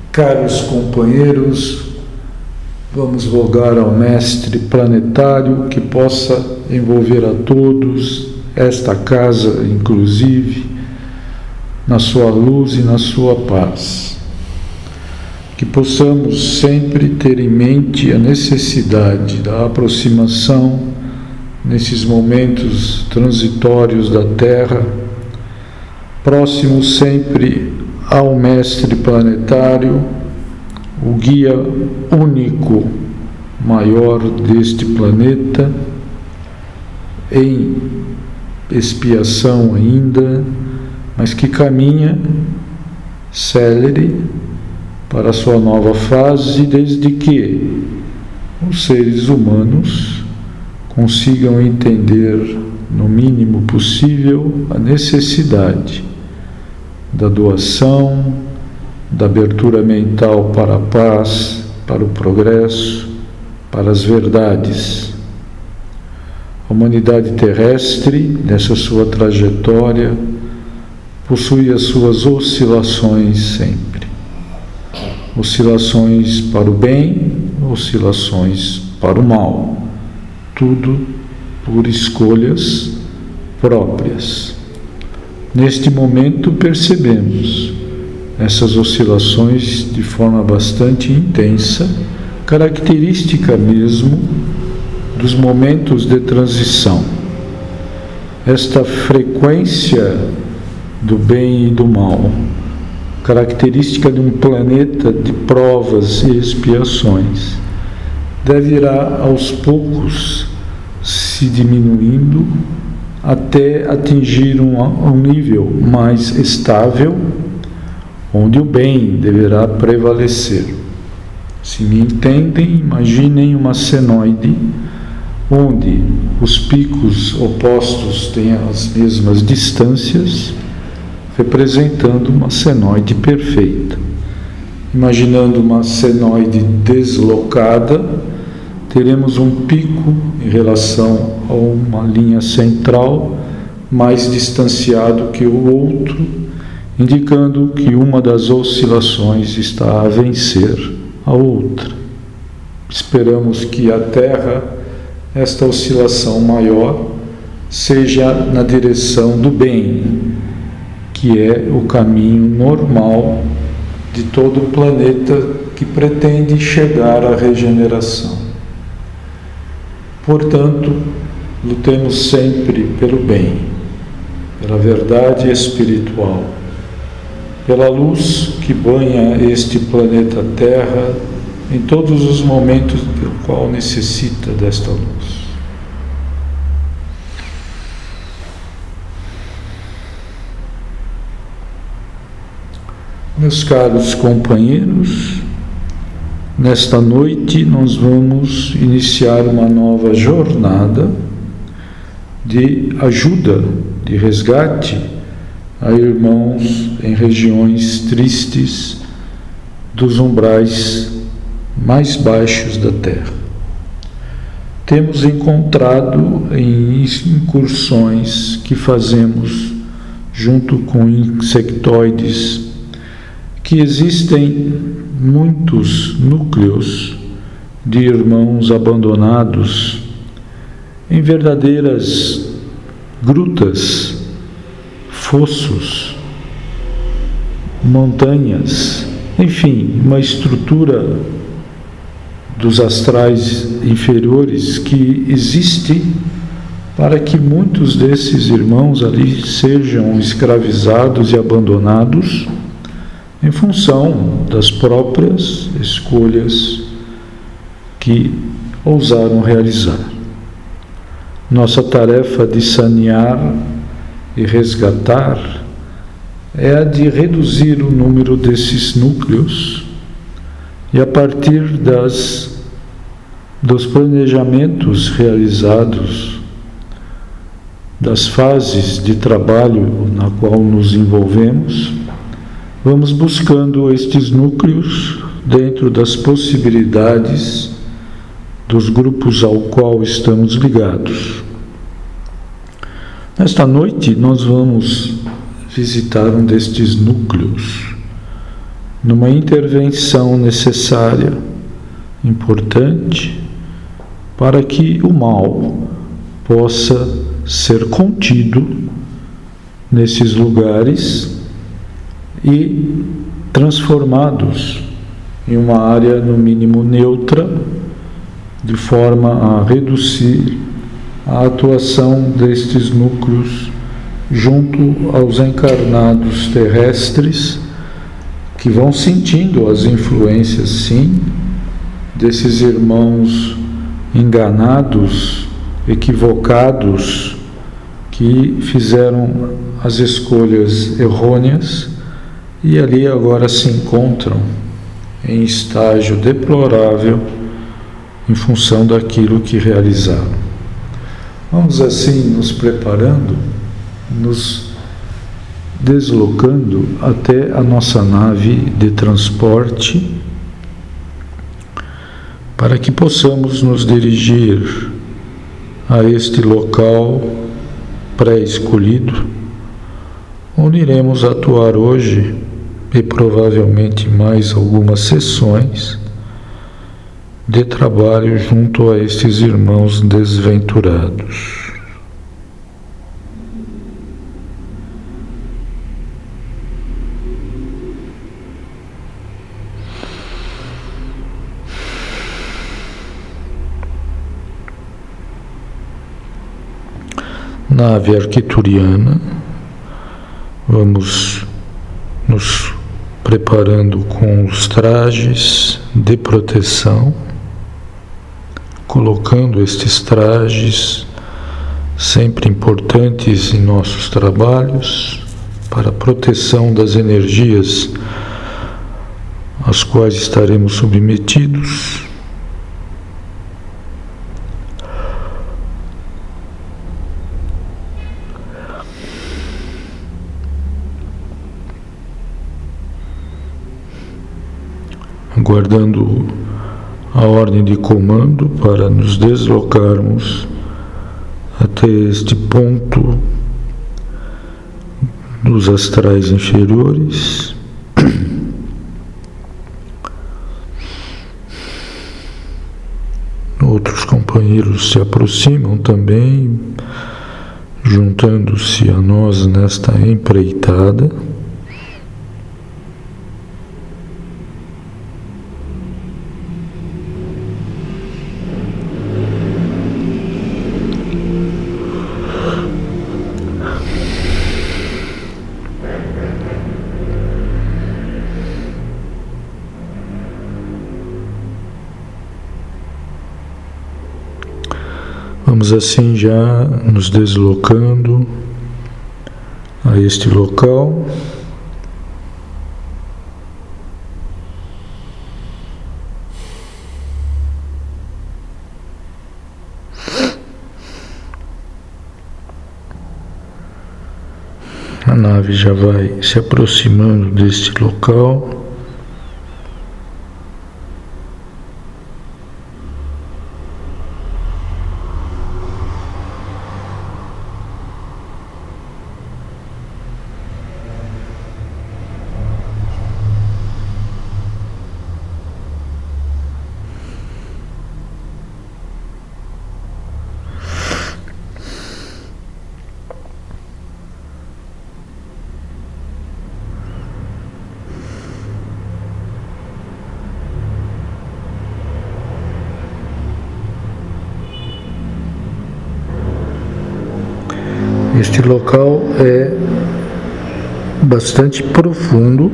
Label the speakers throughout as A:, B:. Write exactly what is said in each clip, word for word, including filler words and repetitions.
A: Caros companheiros, vamos rogar ao Mestre Planetário que possa envolver a todos, esta casa inclusive, na sua luz e na sua paz. Que possamos sempre ter em mente a necessidade da aproximação nesses momentos transitórios da Terra, próximos sempre ao Mestre Planetário, o guia único maior deste planeta, em expiação ainda, mas que caminha célere para a sua nova fase, desde que os seres humanos consigam entender, no mínimo possível, a necessidade da doação, da abertura mental para a paz, para o progresso, para as verdades. A humanidade terrestre, nessa sua trajetória, possui as suas oscilações sempre. Oscilações para o bem, oscilações para o mal. Tudo por escolhas próprias. Neste momento percebemos essas oscilações de forma bastante intensa, característica mesmo dos momentos de transição. Esta frequência do bem e do mal, característica de um planeta de provas e expiações, deve ir aos poucos se diminuindo até atingir um, um nível mais estável, onde o bem deverá prevalecer. Se me entendem, imaginem uma senoide, onde os picos opostos têm as mesmas distâncias, representando uma senoide perfeita. Imaginando uma senoide deslocada, teremos um pico em relação a uma linha central mais distanciado que o outro, indicando que uma das oscilações está a vencer a outra. Esperamos que a Terra, esta oscilação maior, seja na direção do bem, que é o caminho normal de todo o planeta que pretende chegar à regeneração. Portanto, lutemos sempre pelo bem, pela verdade espiritual, pela luz que banha este planeta Terra em todos os momentos do qual necessita desta luz. Meus caros companheiros, nesta noite nós vamos iniciar uma nova jornada de ajuda, de resgate a irmãos em regiões tristes dos umbrais mais baixos da Terra. Temos encontrado em incursões que fazemos junto com insectoides que existem muitos núcleos de irmãos abandonados em verdadeiras grutas, fossos, montanhas, enfim, uma estrutura dos astrais inferiores que existe para que muitos desses irmãos ali sejam escravizados e abandonados em função das próprias escolhas que ousaram realizar. Nossa tarefa de sanear e resgatar é a de reduzir o número desses núcleos e, a partir das, dos planejamentos realizados, das fases de trabalho na qual nos envolvemos, vamos buscando estes núcleos dentro das possibilidades dos grupos ao qual estamos ligados. Nesta noite nós vamos visitar um destes núcleos numa intervenção necessária, importante, para que o mal possa ser contido nesses lugares e transformados em uma área no mínimo neutra, de forma a reduzir a atuação destes núcleos junto aos encarnados terrestres, que vão sentindo as influências, sim, desses irmãos enganados, equivocados, que fizeram as escolhas errôneas e ali agora se encontram em estágio deplorável em função daquilo que realizaram. Vamos assim nos preparando, nos deslocando até a nossa nave de transporte, para que possamos nos dirigir a este local pré-escolhido, onde iremos atuar hoje e provavelmente mais algumas sessões de trabalho junto a estes irmãos desventurados. Nave arquituriana, vamos nos preparando com os trajes de proteção, colocando estes trajes sempre importantes em nossos trabalhos para a proteção das energias às quais estaremos submetidos. Aguardando a ordem de comando para nos deslocarmos até este ponto dos astrais inferiores. Outros companheiros se aproximam também, juntando-se a nós nesta empreitada. Vamos assim já nos deslocando a este local. A nave já vai se aproximando deste local. Este local é bastante profundo,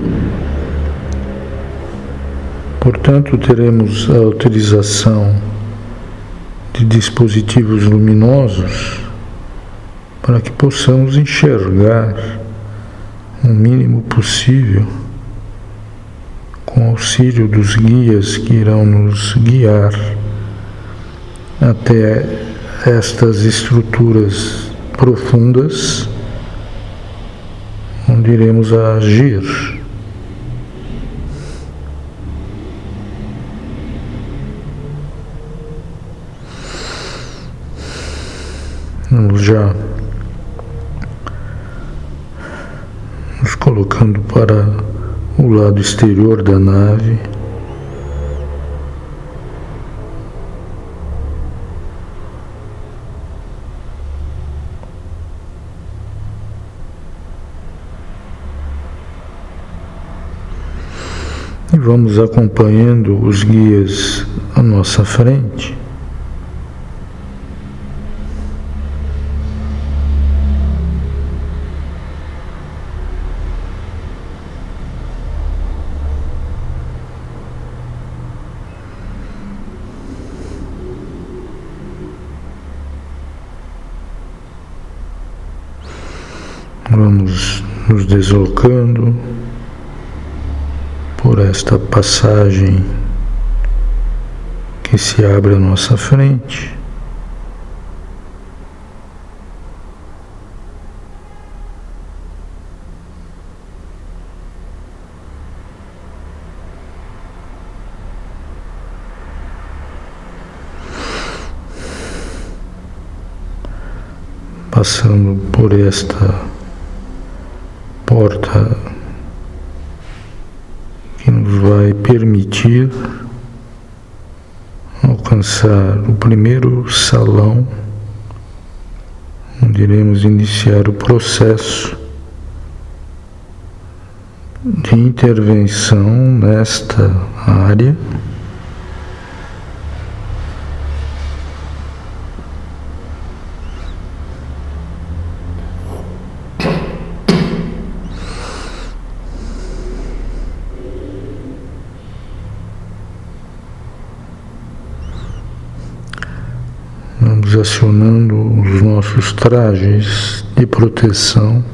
A: portanto teremos a utilização de dispositivos luminosos para que possamos enxergar o mínimo possível, com auxílio dos guias que irão nos guiar até estas estruturas profundas, onde iremos agir. Vamos já nos colocando para o lado exterior da nave. E vamos acompanhando os guias à nossa frente. Vamos nos deslocando por esta passagem que se abre à nossa frente. Passando por esta porta que nos vai permitir alcançar o primeiro salão, onde iremos iniciar o processo de intervenção nesta área. Vamos acionando os nossos trajes de proteção,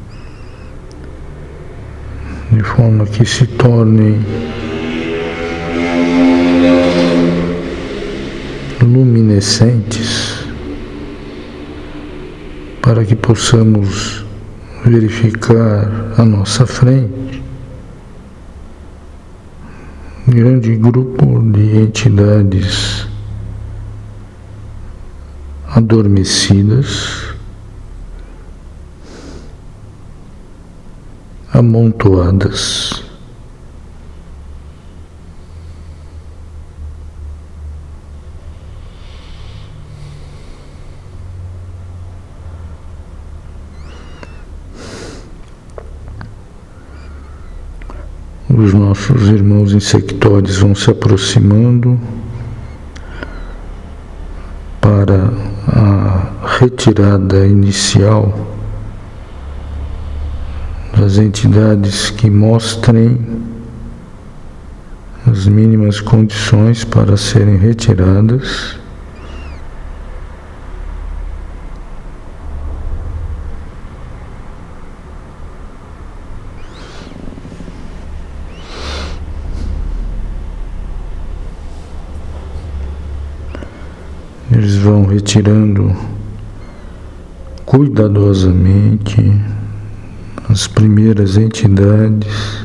A: de forma que se tornem luminescentes, para que possamos verificar à nossa frente um grande grupo de entidades adormecidas, amontoadas. Os nossos irmãos insectóides vão se aproximando para a retirada inicial das entidades que mostrem as mínimas condições para serem retiradas. Eles vão retirando cuidadosamente as primeiras entidades,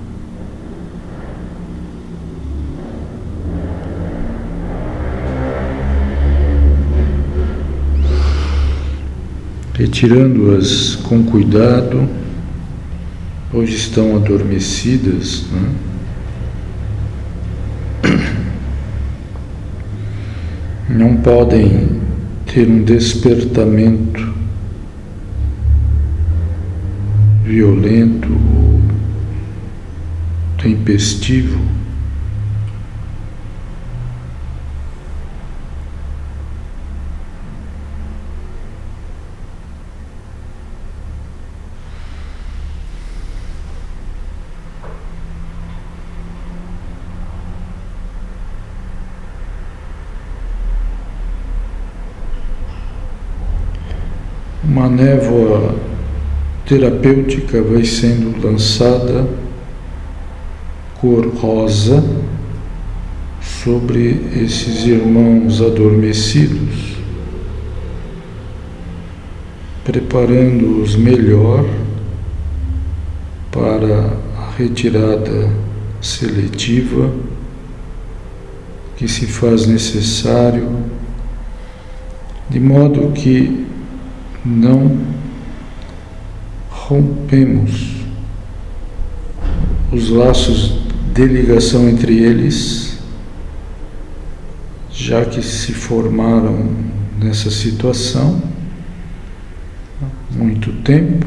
A: retirando-as com cuidado, pois estão adormecidas, né? Não podem ter um despertamento violento ou tempestivo. Uma névoa terapêutica vai sendo lançada, cor rosa, sobre esses irmãos adormecidos, preparando-os melhor para a retirada seletiva que se faz necessário, de modo que não rompemos os laços de ligação entre eles, já que se formaram nessa situação há muito tempo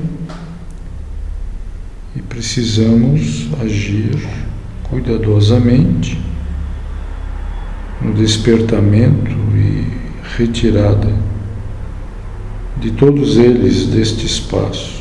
A: e precisamos agir cuidadosamente no despertamento e retirada de todos eles deste espaço.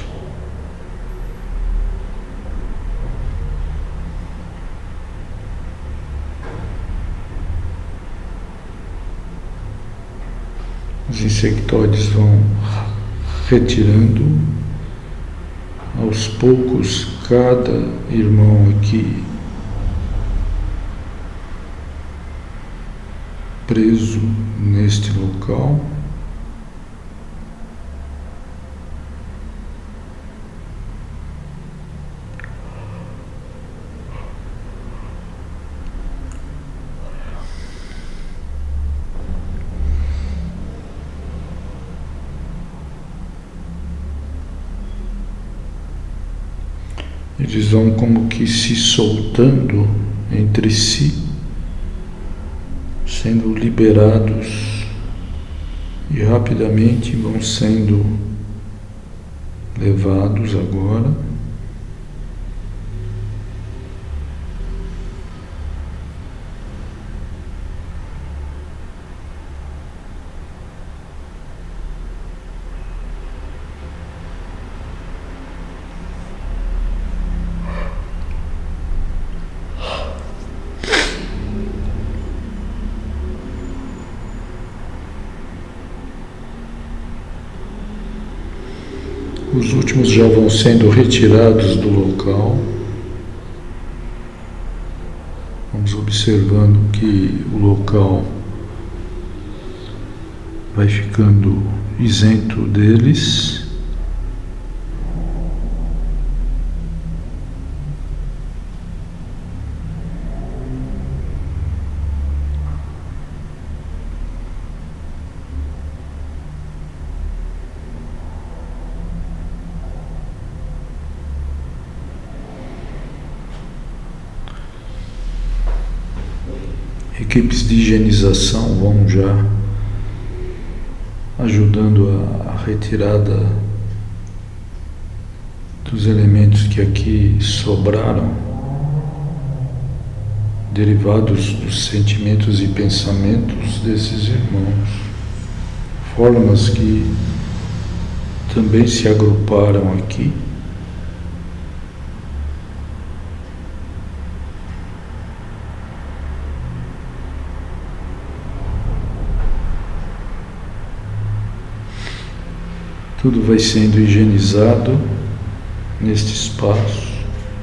A: Os insectoides vão retirando aos poucos cada irmão aqui preso neste local. Eles vão como que se soltando entre si, sendo liberados e rapidamente vão sendo levados agora os últimos já vão sendo retirados do local. Vamos observando que o local vai ficando isento deles. Equipes de higienização vão já ajudando a retirada dos elementos que aqui sobraram, derivados dos sentimentos e pensamentos desses irmãos, formas que também se agruparam aqui. Tudo vai sendo higienizado neste espaço.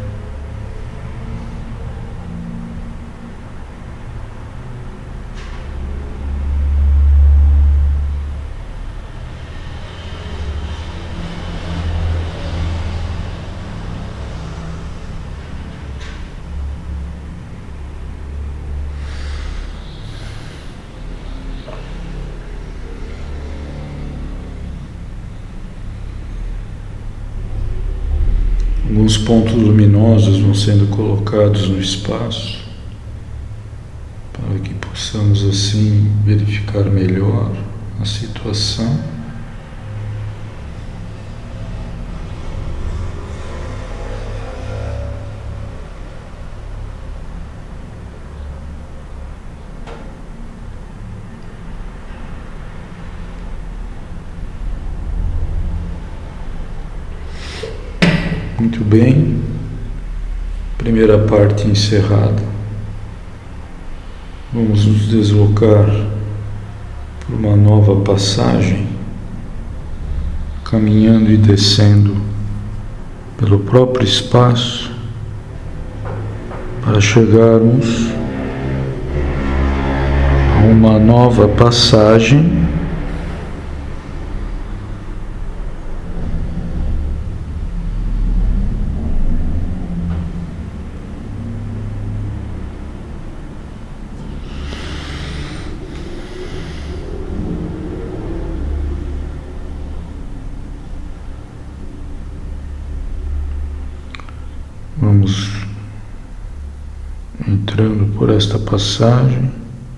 A: Alguns pontos luminosos vão sendo colocados no espaço para que possamos assim verificar melhor a situação. Muito bem, primeira parte encerrada. Vamos nos deslocar por uma nova passagem, caminhando e descendo pelo próprio espaço, para chegarmos a uma nova passagem Vamos entrando por esta passagem.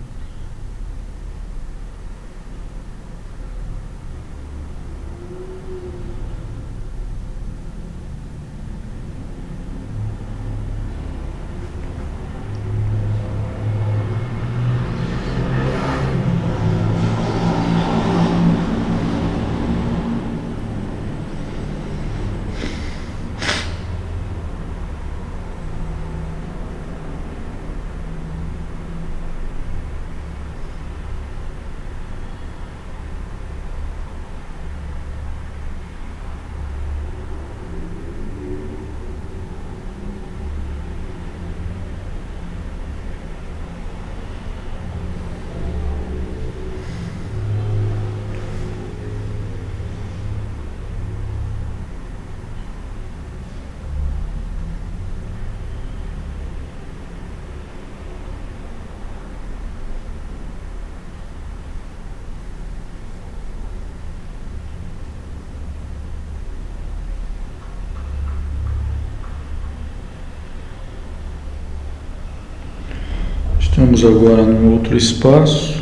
A: Estamos agora num outro espaço,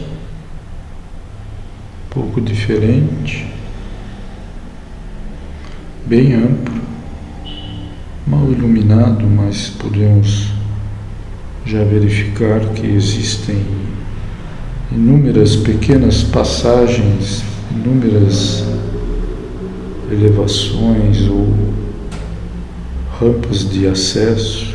A: um pouco diferente, bem amplo, mal iluminado, mas podemos já verificar que existem inúmeras pequenas passagens, inúmeras elevações ou rampas de acesso.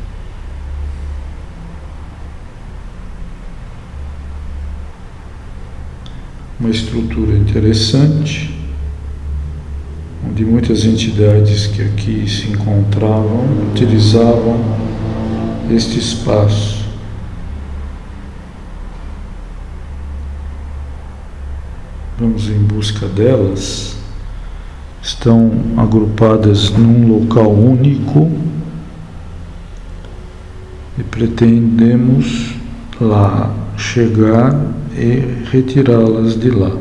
A: Uma estrutura interessante, onde muitas entidades que aqui se encontravam utilizavam este espaço. Vamos em busca delas. Estão agrupadas num local único e pretendemos lá chegar e retirá-las de lá.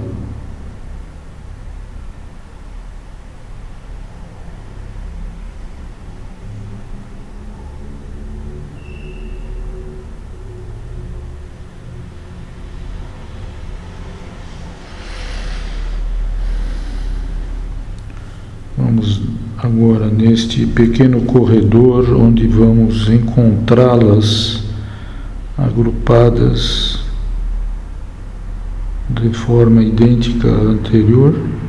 A: Vamos agora neste pequeno corredor onde vamos encontrá-las agrupadas de forma idêntica à anterior.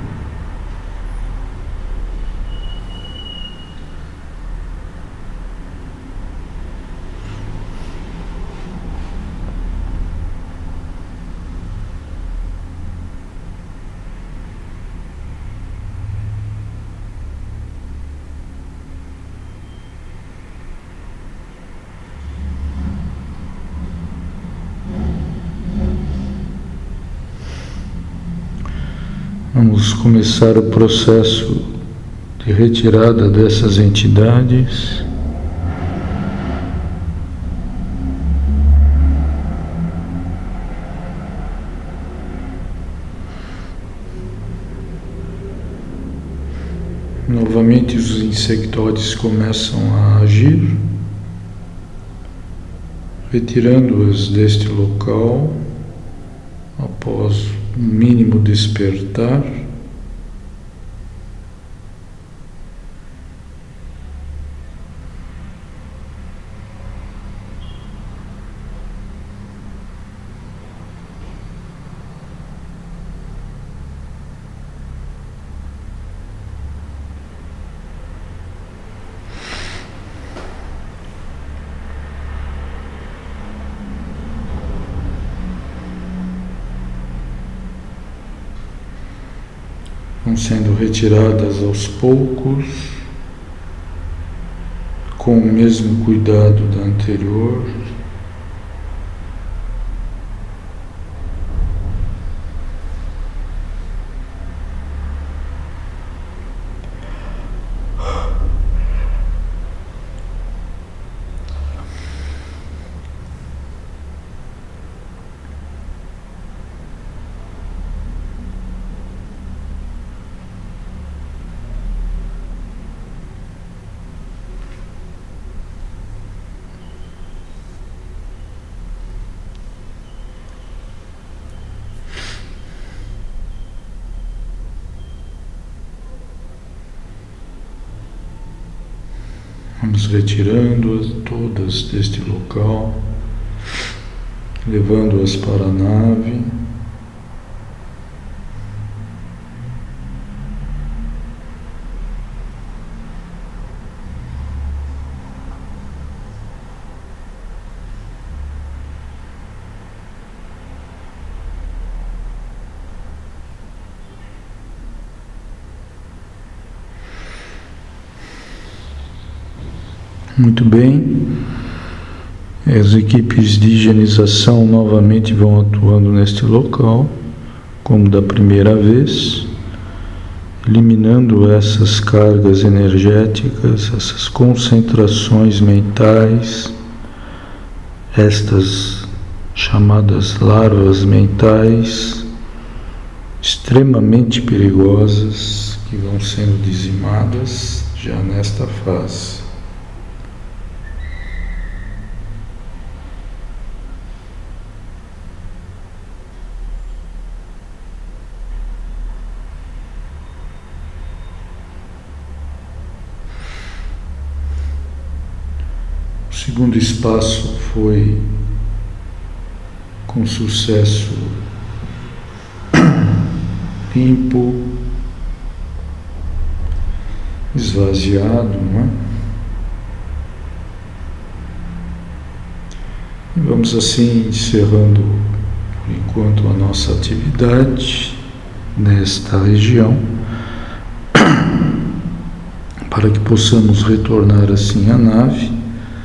A: Vamos começar o processo de retirada dessas entidades. Novamente os insectoides começam a agir, retirando-as deste local após um mínimo despertar. Vão sendo retiradas aos poucos, com o mesmo cuidado da anterior. Vamos retirando-as todas deste local, levando-as para a nave. Muito bem, as equipes de higienização novamente vão atuando neste local, como da primeira vez, eliminando essas cargas energéticas, essas concentrações mentais, estas chamadas larvas mentais, extremamente perigosas, que vão sendo dizimadas já nesta fase. O segundo espaço foi com sucesso limpo, esvaziado, não é? E vamos assim encerrando por enquanto a nossa atividade nesta região, para que possamos retornar assim à nave.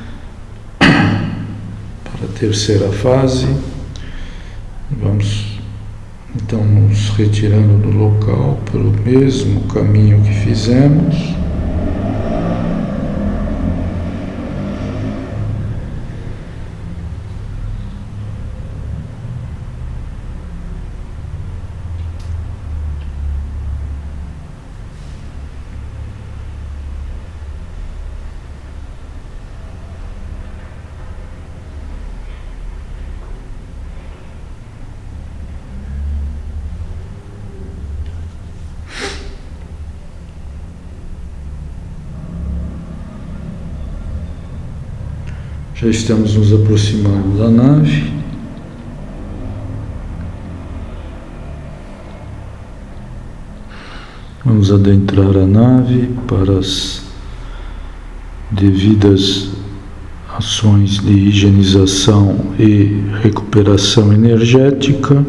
A: Terceira fase, vamos então nos retirando do local pelo mesmo caminho que fizemos. Já estamos nos aproximando da nave. Vamos adentrar a nave para as devidas ações de higienização e recuperação energética.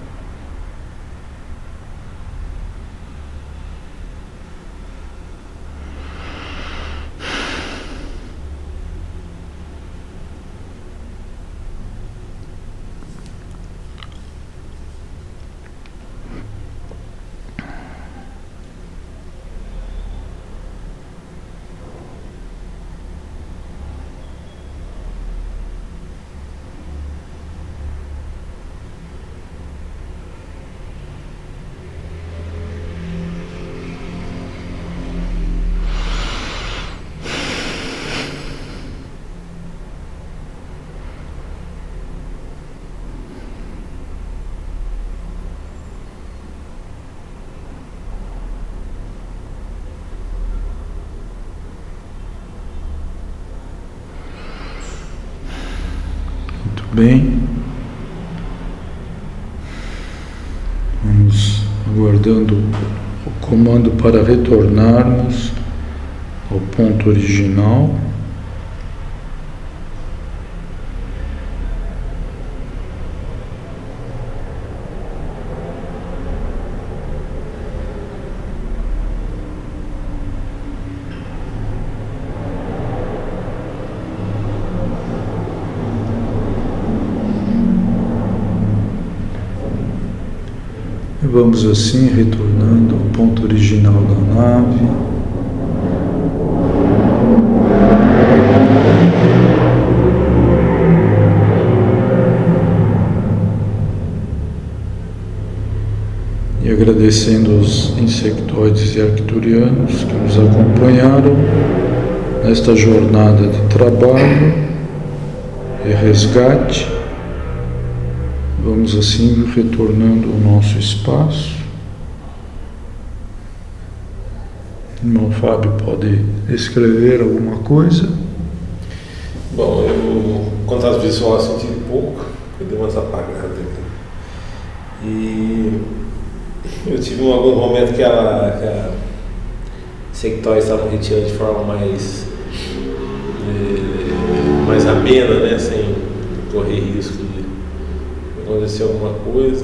A: Bem, vamos aguardando o comando para retornarmos ao ponto original. Vamos assim retornando ao ponto original da nave. E agradecendo aos insectoides e arcturianos que nos acompanharam nesta jornada de trabalho e resgate. Vamos assim retornando ao nosso espaço, Irmão Fábio pode escrever alguma coisa?
B: Bom, eu, contato visual eu senti pouco, eu dei umas apagadas aqui. E eu tive um algum momento que a, que a sectória estava retirando de forma mais, é, mais amena, né? Sem correr risco de acontecer alguma coisa.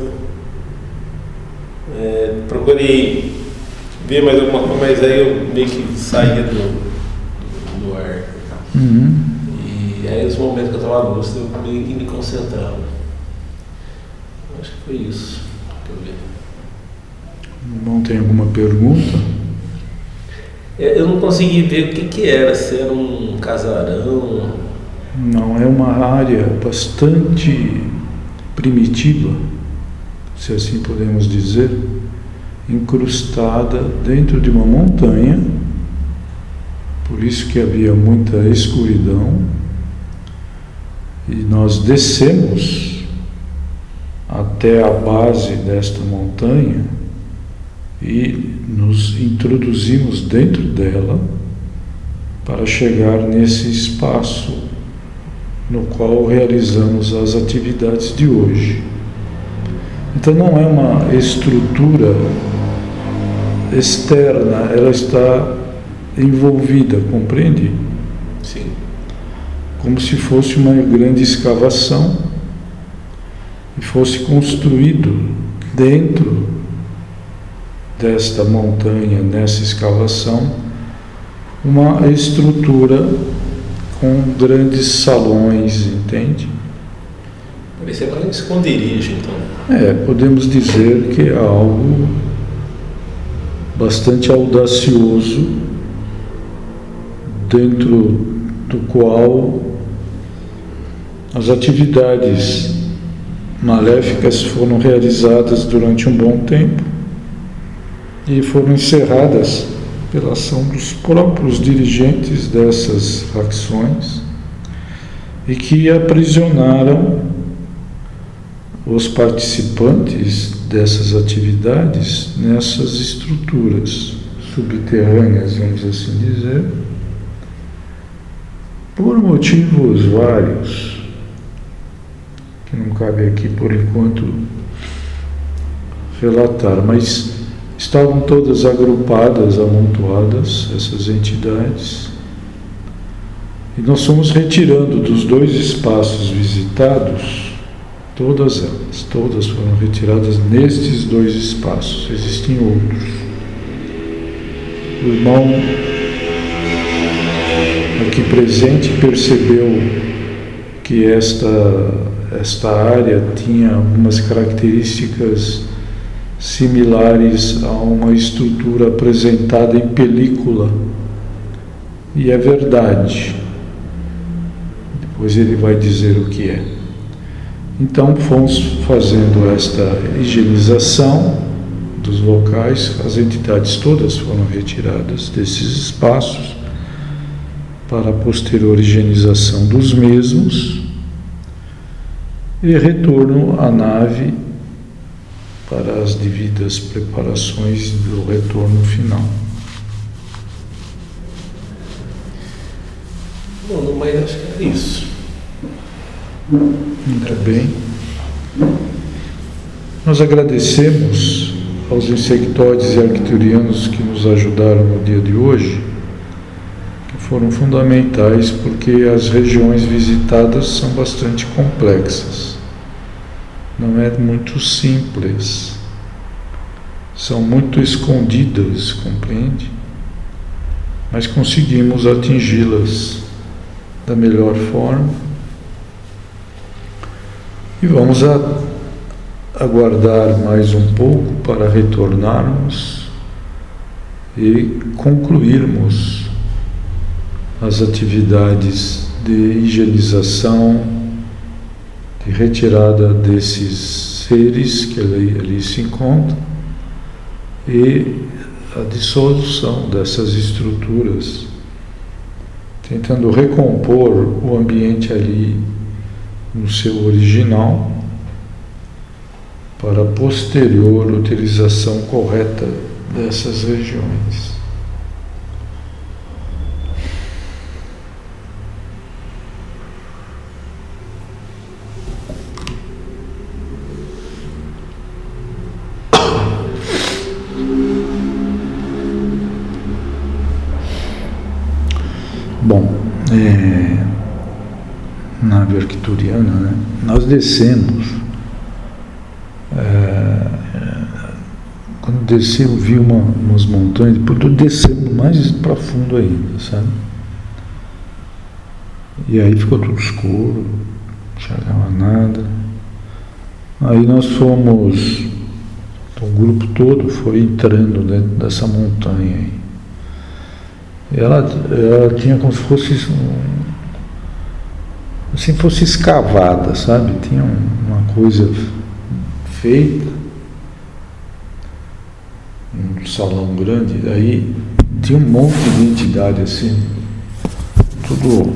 B: É, procurei ver mais alguma coisa, mas aí eu meio que saía do, do ar.
A: Uhum.
B: E aí os momentos que eu estava lúcido, eu meio que me concentrava. Acho que foi isso que eu vi.
A: Não tem alguma pergunta?
B: É, eu não consegui ver o que, que era, se era um casarão.
A: Não, é uma área bastante primitiva, se assim podemos dizer, incrustada dentro de uma montanha, por isso que havia muita escuridão, e nós descemos até a base desta montanha e nos introduzimos dentro dela para chegar nesse espaço no qual realizamos as atividades de hoje. Então não é uma estrutura externa, ela está envolvida, compreende?
B: Sim.
A: Como se fosse uma grande escavação e fosse construído dentro desta montanha, nessa escavação, uma estrutura com grandes salões, entende?
B: Parecia mais um esconderijo, então.
A: É, podemos dizer que é algo bastante audacioso, dentro do qual as atividades maléficas foram realizadas durante um bom tempo e foram encerradas pela ação dos próprios dirigentes dessas facções e que aprisionaram os participantes dessas atividades nessas estruturas subterrâneas, vamos assim dizer, por motivos vários, que não cabe aqui por enquanto relatar, mas estavam todas agrupadas, amontoadas, essas entidades, e nós fomos retirando dos dois espaços visitados, todas elas, todas foram retiradas nestes dois espaços, existem outros. O irmão aqui presente percebeu que esta, esta área tinha algumas características similares a uma estrutura apresentada em película, e é verdade. Depois ele vai dizer o que é. Então fomos fazendo esta higienização dos locais, as entidades todas foram retiradas desses espaços para a posterior higienização dos mesmos e retorno à nave para as devidas preparações do retorno final.
B: Bom, mas acho que é isso.
A: Muito bem. Nós agradecemos aos insectoides e arcturianos que nos ajudaram no dia de hoje, que foram fundamentais porque as regiões visitadas são bastante complexas. Não é muito simples. São muito escondidas, compreende? Mas conseguimos atingi-las da melhor forma. E vamos a, aguardar mais um pouco para retornarmos e concluirmos as atividades de higienização, de retirada desses seres que ali, ali se encontram e a dissolução dessas estruturas, tentando recompor o ambiente ali no seu original, para a posterior utilização correta dessas regiões. é, nave arcturiana, né? Nós descemos. É, quando desci eu vi uma, umas montanhas, depois eu descendo mais para fundo ainda, sabe? E aí ficou tudo escuro, não enxergava nada. Aí nós fomos, o grupo todo foi entrando dentro dessa montanha aí. Ela, ela tinha como se fosse assim, fosse escavada, sabe? Tinha uma coisa feita, um salão grande, aí tinha um monte de entidade assim, tudo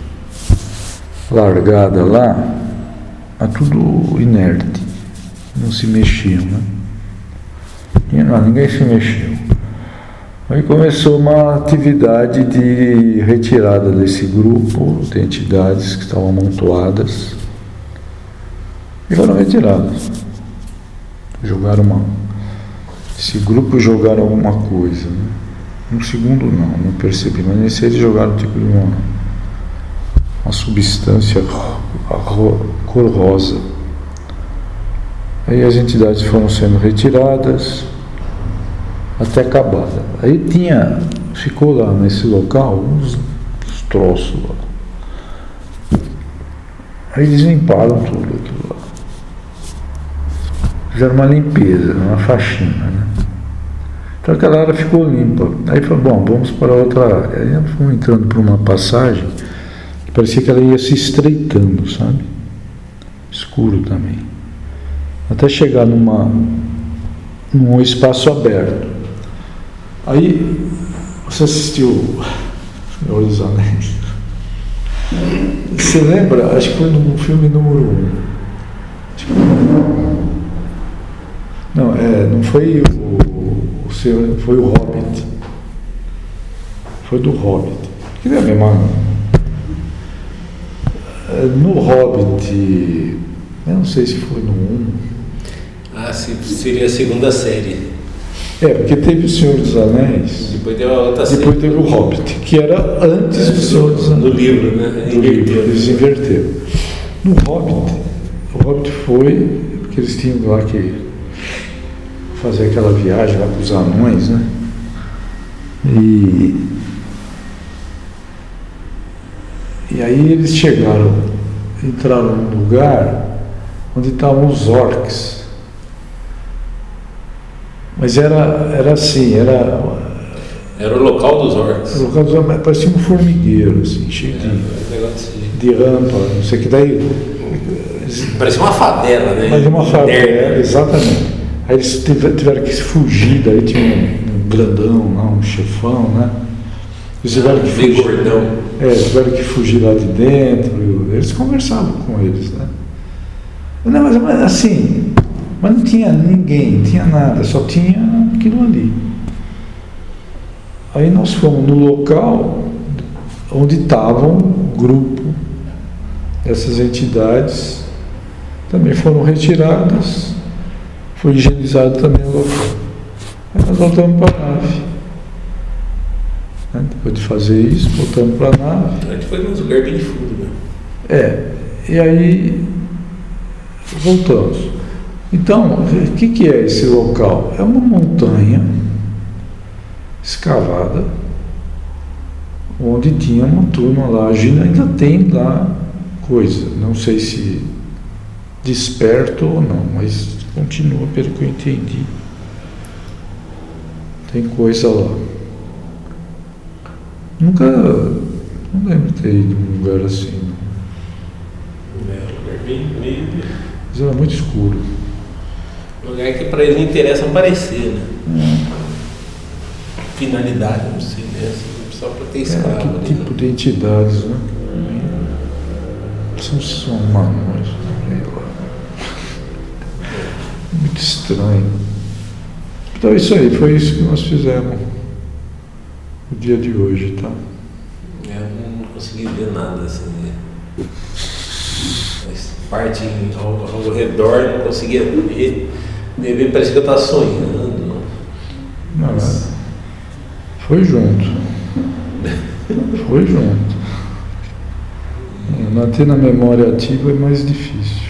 A: largada lá, mas tudo inerte, não se mexiam, né? Não, ninguém se mexeu. Aí começou uma atividade de retirada desse grupo de entidades que estavam amontoadas e foram retiradas. Jogaram uma. Esse grupo jogaram alguma coisa, né? Um segundo não, não percebi, mas nesse eles jogaram tipo de uma, uma substância cor rosa. Aí as entidades foram sendo retiradas até acabar. Aí tinha, ficou lá nesse local uns, uns troços lá. Aí eles limparam tudo aquilo lá. Fizeram uma limpeza, uma faxina, né? Então aquela área ficou limpa. Aí falou, bom, vamos para outra área. Aí nós fomos entrando por uma passagem que parecia que ela ia se estreitando, sabe? Escuro também. Até chegar numa, num espaço aberto. Aí, você assistiu Senhor dos Anéis? Você lembra? Acho que foi no filme número um. Acho que não, é, não foi o, o seu, foi o Hobbit. Foi do Hobbit. Que é a mesma. No Hobbit, eu não sei se foi no um.
B: Ah, seria a segunda série.
A: É, porque teve o Senhor dos Anéis.
B: Depois teve a outra série.
A: Depois teve o Hobbit, que era antes é, do Senhor dos Anéis.
B: No livro, né?
A: Do livro, eles inverteram. No Hobbit, o Hobbit foi, porque eles tinham lá que fazer aquela viagem lá com os anões, né? E, e aí eles chegaram, entraram num lugar onde estavam os orcs. Mas era, era assim, era...
B: Era o local dos orcs.
A: Era o local dos orcs, parecia um formigueiro, assim, cheio é, de, de rampa, não sei o que daí...
B: Parecia uma favela, né?
A: Mas uma favela, exatamente. Aí eles tiveram que fugir, daí tinha um, um grandão lá, um chefão, né? Eles tiveram que fugir. Gordão. É, tiveram que fugir lá de dentro, eles conversavam com eles, né? Não, mas, mas assim... Mas não tinha ninguém, não tinha nada, só tinha aquilo ali. Aí nós fomos no local onde estavam o grupo, essas entidades também foram retiradas, foi higienizado também o local. Aí nós voltamos para a nave. Né? Depois de fazer isso, voltamos para a nave.
B: A gente foi num lugar bem fundo, né?
A: É, e aí voltamos. Então, o que, que é esse local? É uma montanha escavada, onde tinha uma turma lá agindo, ainda tem lá coisa, não sei se desperto ou não, mas continua pelo que eu entendi. Tem coisa lá. Nunca, não lembro de ter ido num lugar assim.
B: É um lugar bem, bem...
A: Mas era muito escuro.
B: Um lugar que para eles não interessa aparecer, né?
A: É.
B: Finalidade, não sei, né? Só para ter escravo.
A: É, que tipo de entidades, né? São, são manões, né? Muito estranho. Então é isso aí, foi isso que nós fizemos no dia de hoje, tá?
B: Eu não consegui ver nada assim, né? Parte ao, ao redor, não conseguia ver. De repente parecia que eu estava sonhando.
A: Não, mas foi junto. Foi junto. Manter na memória ativa é mais difícil.